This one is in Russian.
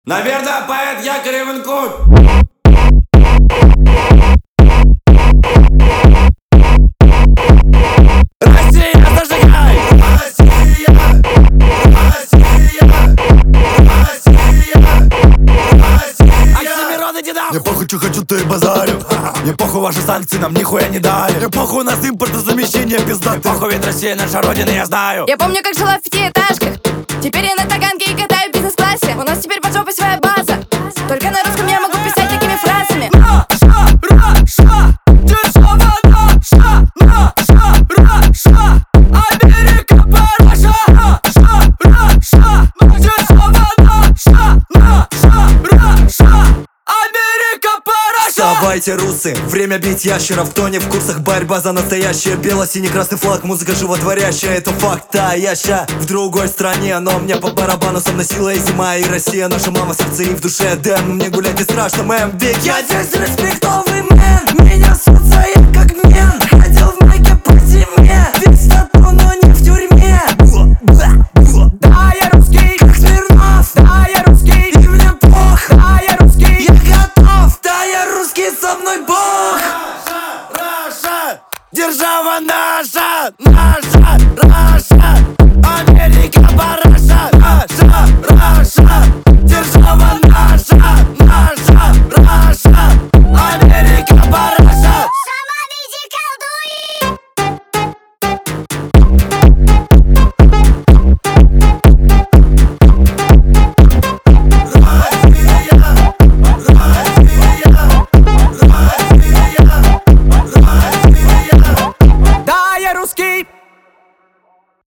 Наверное, поэт Якорев Инкут. Россия, зажигай! Россия! Россия! Россия! Оксимирон, иди нахуй! Мне похуй, что хочу, то и базарю. Мне похуй, ваши санкции нам нихуя не дали. Мне похуй, у нас импортозамещение пиздатый. Похуй, ведь Россия наша родина, я знаю. Я помню, как жила в пятиэтажках. Теперь я на таганке и катаю в бизнес-классе. У нас теперь под жопой своя база. Только на русском я могу писать такими фразами. Раша, дешево наша, наша, Раша, Америка параша. Раша, дешево наша, наша, Раша, Америка параша. Вставайте, русы, время бить ящеров. Кто не в курсах, борьба за настоящее. Бело-синий-красный флаг, музыка животворящая. Это факт, а я ща в другой стране. Но мне по барабану, со мной сила и зима. И Россия, наша мама, сердце и в душе. Дэм, мне гулять не страшно, мэм. Ведь я здесь респектовый мэн. Меня зовут Заид как мен.